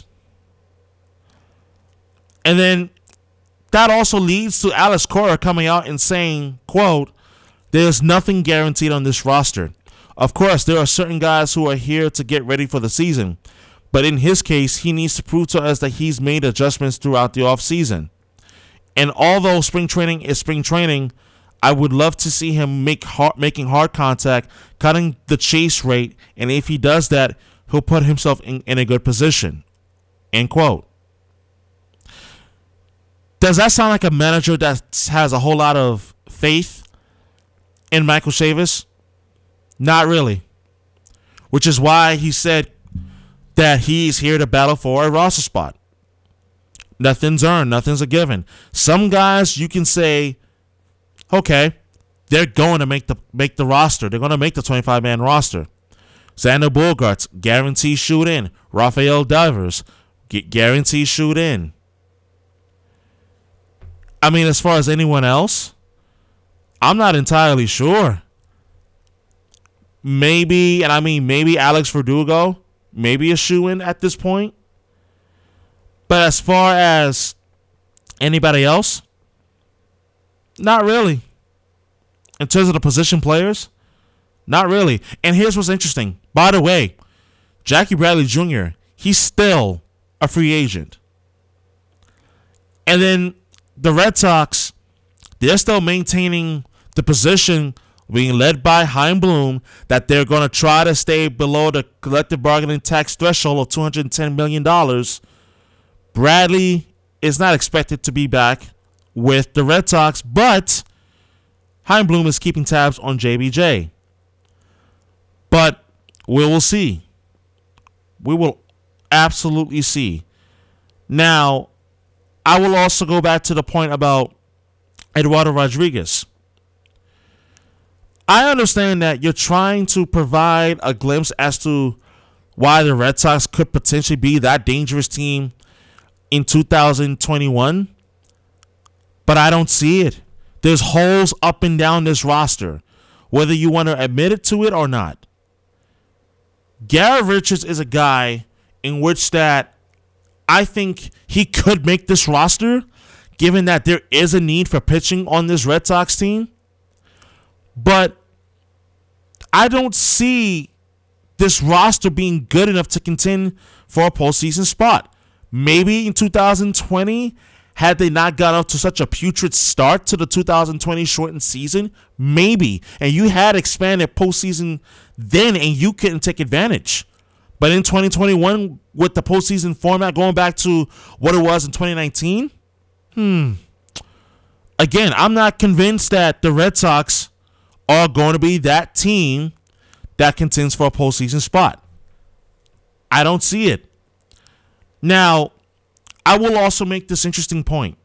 And then that also leads to Alex Cora coming out and saying, quote, there's nothing guaranteed on this roster. Of course, there are certain guys who are here to get ready for the season. But in his case, he needs to prove to us that he's made adjustments throughout the offseason. And although spring training is spring training, I would love to see him making hard contact, cutting the chase rate. And if he does that, he'll put himself in a good position. End quote. Does that sound like a manager that has a whole lot of faith in Michael Chavis? Not really. Which is why he said that he's here to battle for a roster spot. Nothing's earned. Nothing's a given. Some guys you can say, okay, they're going to make the roster. They're going to make the 25-man roster. Xander Bogaerts, guaranteed shoot in. Rafael Devers, guaranteed shoot in. I mean, as far as anyone else, I'm not entirely sure. Maybe Alex Verdugo, maybe a shoe-in at this point. But as far as anybody else, not really. In terms of the position players, not really. And here's what's interesting. By the way, Jackie Bradley Jr., he's still a free agent. And then the Red Sox, they're still maintaining the position being led by Chaim Bloom that they're going to try to stay below the collective bargaining tax threshold of $210 million. Bradley is not expected to be back with the Red Sox, but Chaim Bloom is keeping tabs on JBJ. But we will see. We will absolutely see. Now, I will also go back to the point about Eduardo Rodriguez. I understand that you're trying to provide a glimpse as to why the Red Sox could potentially be that dangerous team in 2021, but I don't see it. There's holes up and down this roster, whether you want to admit it to it or not. Garrett Richards is a guy in which that I think he could make this roster, given that there is a need for pitching on this Red Sox team. But I don't see this roster being good enough to contend for a postseason spot. Maybe in 2020, had they not got off to such a putrid start to the 2020 shortened season, maybe. And you had expanded postseason then and you couldn't take advantage. But in 2021, with the postseason format going back to what it was in 2019, again, I'm not convinced that the Red Sox are going to be that team that contends for a postseason spot. I don't see it. Now, I will also make this interesting point.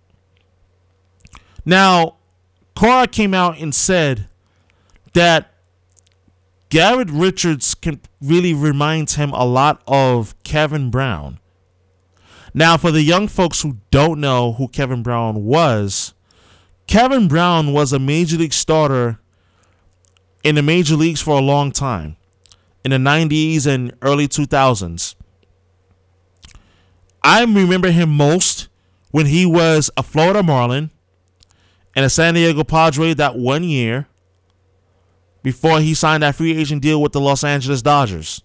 Now, Cora came out and said that Garrett Richards really reminds him a lot of Kevin Brown. Now, for the young folks who don't know who Kevin Brown was a major league starter in the major leagues for a long time, in the 90s and early 2000s. I remember him most when he was a Florida Marlin and a San Diego Padre that 1 year before he signed that free agent deal with the Los Angeles Dodgers.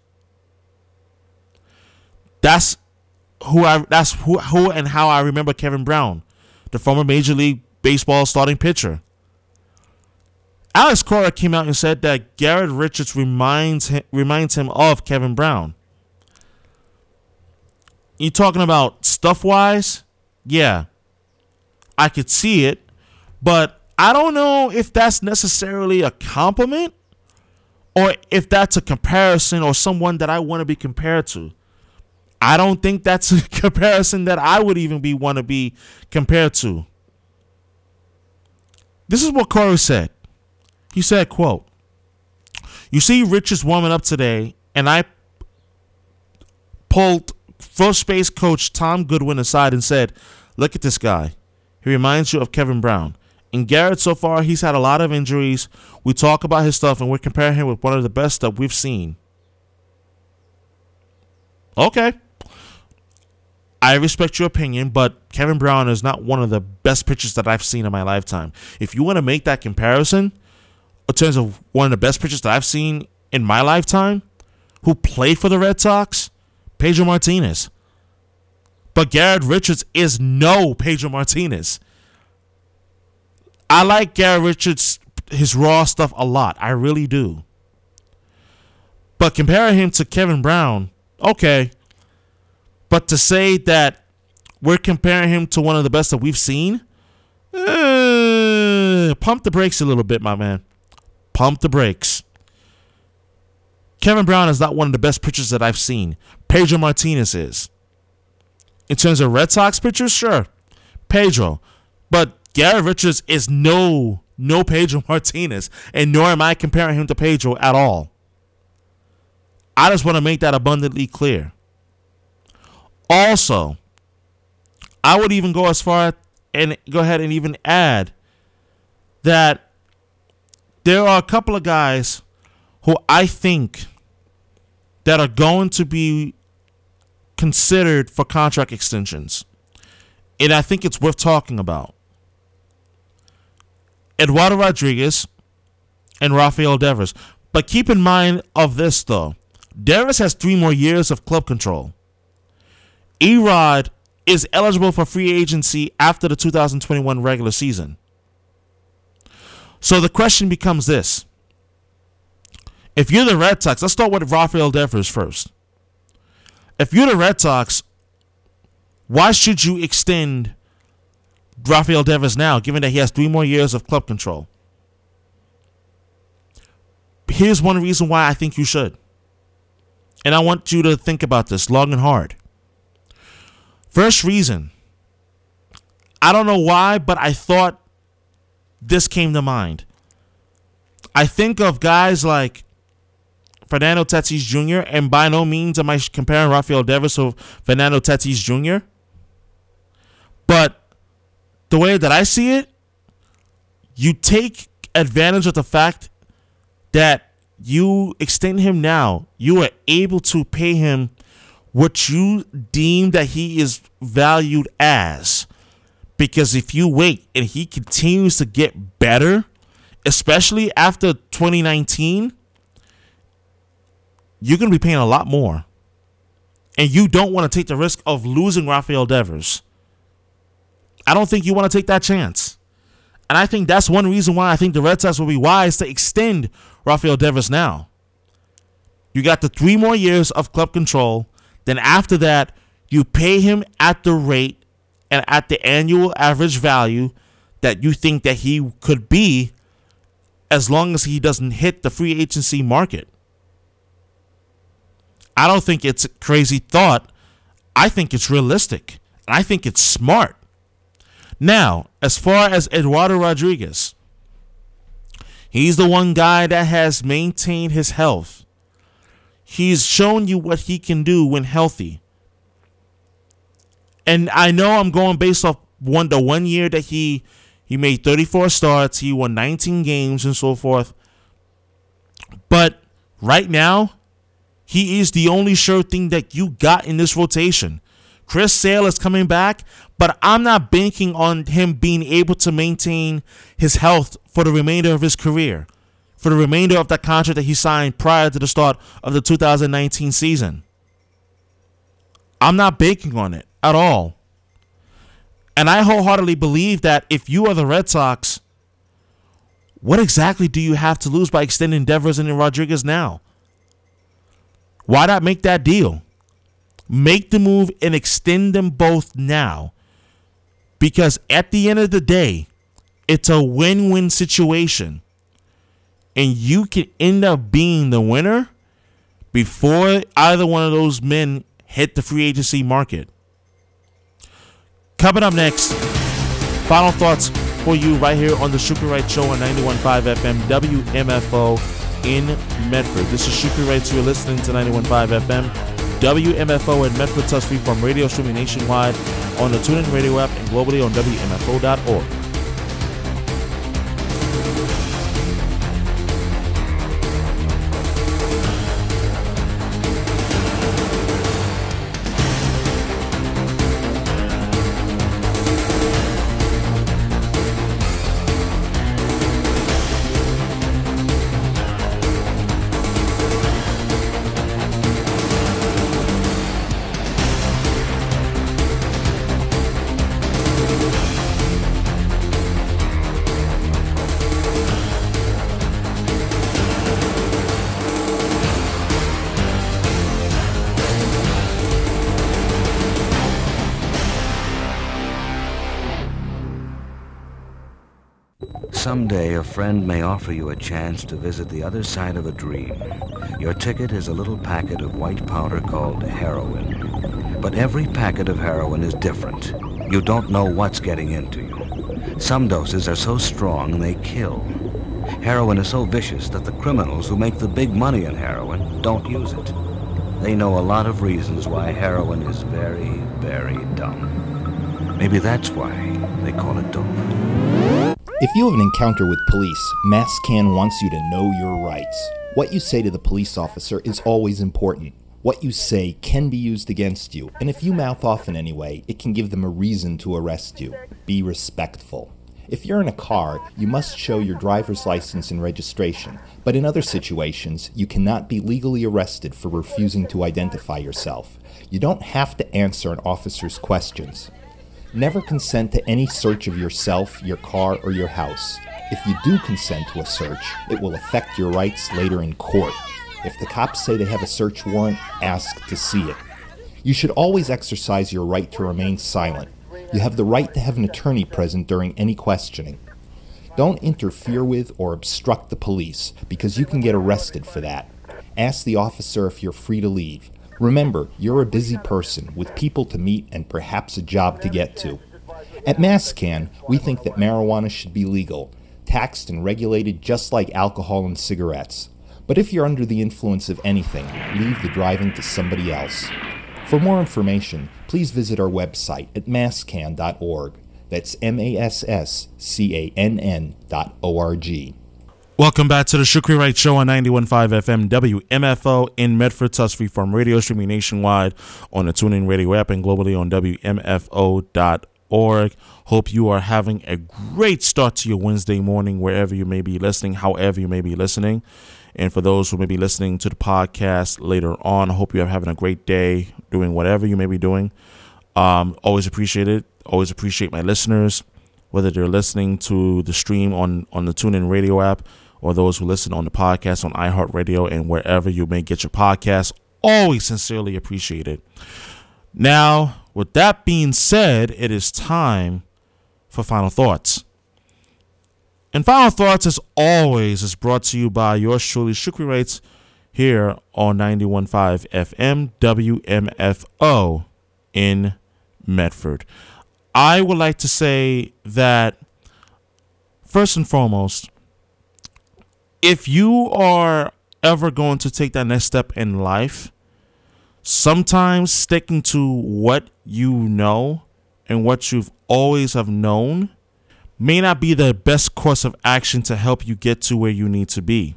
That's who and how I remember Kevin Brown, the former Major League Baseball starting pitcher. Alex Cora came out and said that Garrett Richards reminds him of Kevin Brown. You talking about stuff-wise? Yeah, I could see it, but I don't know if that's necessarily a compliment or if that's a comparison or someone that I want to be compared to. I don't think that's a comparison that I would even want to be compared to. This is what Corey said. He said, quote, "You see Richards warming up today, and I pulled first base coach Tom Goodwin aside and said, look at this guy. He reminds you of Kevin Brown. And Garrett, so far, he's had a lot of injuries. We talk about his stuff, and we're comparing him with one of the best that we've seen." Okay. I respect your opinion, but Kevin Brown is not one of the best pitchers that I've seen in my lifetime. If you want to make that comparison in terms of one of the best pitchers that I've seen in my lifetime who played for the Red Sox, Pedro Martinez. But Garrett Richards is no Pedro Martinez. I like Garrett Richards, his raw stuff a lot. I really do. But comparing him to Kevin Brown, okay. But to say that we're comparing him to one of the best that we've seen, pump the brakes a little bit, my man. Pump the brakes. Kevin Brown is not one of the best pitchers that I've seen. Pedro Martinez is. In terms of Red Sox pitchers, sure, Pedro. But Garrett Richards is no Pedro Martinez, and nor am I comparing him to Pedro at all. I just want to make that abundantly clear. Also, I would even go as far and go ahead and even add that there are a couple of guys who I think that are going to be considered for contract extensions. And I think it's worth talking about. Eduardo Rodriguez and Rafael Devers. But keep in mind of this, though. Devers has 3 more years of club control. Erod is eligible for free agency after the 2021 regular season. So the question becomes this. If you're the Red Sox, let's start with Rafael Devers first. If you're the Red Sox, why should you extend Rafael Devers now, given that he has 3 more years of club control? Here's one reason why I think you should. And I want you to think about this long and hard. First reason, I don't know why, but I thought this came to mind. I think of guys like Fernando Tatis Jr., and by no means am I comparing Rafael Devers to Fernando Tatis Jr., but the way that I see it, you take advantage of the fact that you extend him now. You are able to pay him what you deem that he is valued as. Because if you wait and he continues to get better, especially after 2019, you're going to be paying a lot more. And you don't want to take the risk of losing Rafael Devers. I don't think you want to take that chance. And I think that's one reason why I think the Red Sox will be wise to extend Rafael Devers now. You got the 3 more years of club control. Then after that, you pay him at the rate and at the annual average value that you think that he could be, as long as he doesn't hit the free agency market. I don't think it's a crazy thought. I think it's realistic. And I think it's smart. Now, as far as Eduardo Rodriguez, he's the one guy that has maintained his health. He's shown you what he can do when healthy. And I know I'm going based off the 1 year that he made 34 starts, he won 19 games and so forth. But right now, he is the only sure thing that you got in this rotation. Chris Sale is coming back, but I'm not banking on him being able to maintain his health for the remainder of his career, for the remainder of that contract that he signed prior to the start of the 2019 season. I'm not banking on it at all. And I wholeheartedly believe that if you are the Red Sox, what exactly do you have to lose by extending Devers and Rodriguez now? Why not make that deal? Make the move and extend them both now. Because at the end of the day, it's a win-win situation. And you can end up being the winner before either one of those men hit the free agency market. Coming up next, final thoughts for you right here on the Shukri Wright Show on 91.5 FM WMFO in Medford. This is Shukri Wright. You're listening to 91.5 FM WMFO in Medford, Tuskegee, from radio streaming nationwide on the TuneIn Radio app and globally on WMFO.org. someday a friend may offer you a chance to visit the other side of a dream. Your ticket is a little packet of white powder called heroin. But every packet of heroin is different. You don't know what's getting into you. Some doses are so strong they kill. Heroin is so vicious that the criminals who make the big money in heroin don't use it. They know a lot of reasons why heroin is very, very dumb. Maybe that's why they call it dope. If you have an encounter with police, MassCan wants you to know your rights. What you say to the police officer is always important. What you say can be used against you, and if you mouth off in any way, it can give them a reason to arrest you. Be respectful. If you're in a car, you must show your driver's license and registration, but in other situations, you cannot be legally arrested for refusing to identify yourself. You don't have to answer an officer's questions. Never consent to any search of yourself, your car, or your house. If you do consent to a search, it will affect your rights later in court. If the cops say they have a search warrant, ask to see it. You should always exercise your right to remain silent. You have the right to have an attorney present during any questioning. Don't interfere with or obstruct the police, because you can get arrested for that. Ask the officer if you're free to leave. Remember, you're a busy person with people to meet and perhaps a job to get to. At MassCan, we think that marijuana should be legal, taxed and regulated just like alcohol and cigarettes. But if you're under the influence of anything, leave the driving to somebody else. For more information, please visit our website at masscan.org. That's MassCann.org. Welcome back to the Shukri Wright Show on 91.5 FM WMFO in Medford, Tuscany, from radio streaming nationwide on the TuneIn Radio app and globally on WMFO.org. Hope you are having a great start to your Wednesday morning, wherever you may be listening, however you may be listening. And for those who may be listening to the podcast later on, I hope you are having a great day doing whatever you may be doing. Always appreciate it. Always appreciate my listeners, whether they're listening to the stream on the TuneIn Radio app or those who listen on the podcast on iHeartRadio and wherever you may get your podcasts. Always sincerely appreciate it. Now, with that being said, it is time for Final Thoughts. And Final Thoughts, as always, is brought to you by yours truly, Shukri Wrights, here on 91.5 FM WMFO in Medford. I would like to say that, first and foremost, if you are ever going to take that next step in life, sometimes sticking to what you know and what you've always have known may not be the best course of action to help you get to where you need to be.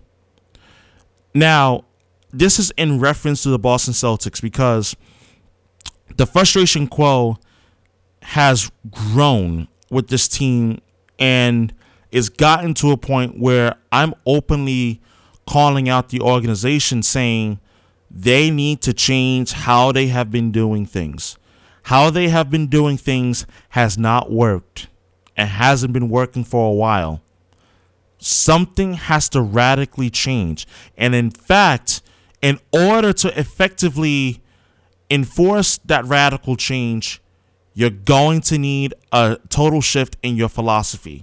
Now, this is in reference to the Boston Celtics because the frustration quo has grown with this team and is gotten to a point where I'm openly calling out the organization, saying they need to change how they have been doing things. How they have been doing things has not worked. It hasn't been working for a while. Something has to radically change. And in fact, in order to effectively enforce that radical change, you're going to need a total shift in your philosophy.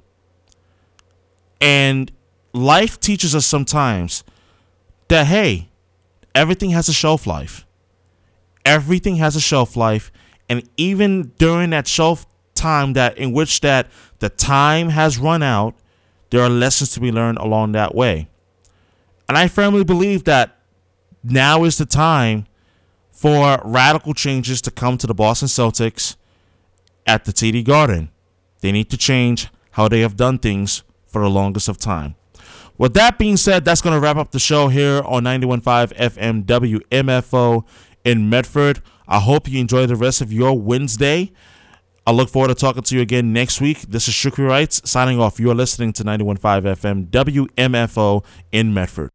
And life teaches us sometimes that, hey, everything has a shelf life. Everything has a shelf life. And even during that shelf time in which the time has run out, there are lessons to be learned along that way. And I firmly believe that now is the time for radical changes to come to the Boston Celtics at the TD Garden. They need to change how they have done things for the longest of time. With that being said, that's going to wrap up the show here on 91.5 FM WMFO in Medford. I hope you enjoy the rest of your Wednesday. I look forward to talking to you again next week. This is Shukri Wrights signing off. You are listening to 91.5 FM WMFO in Medford.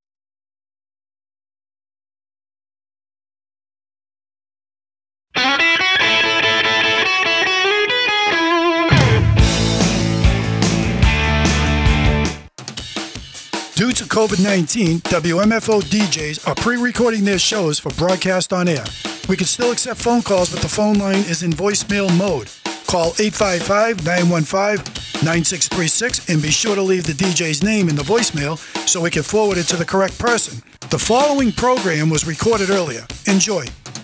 Due to COVID-19, WMFO DJs are pre-recording their shows for broadcast on air. We can still accept phone calls, but the phone line is in voicemail mode. Call 855-915 9636, and be sure to leave the DJ's name in the voicemail so we can forward it to the correct person. The following program was recorded earlier. Enjoy.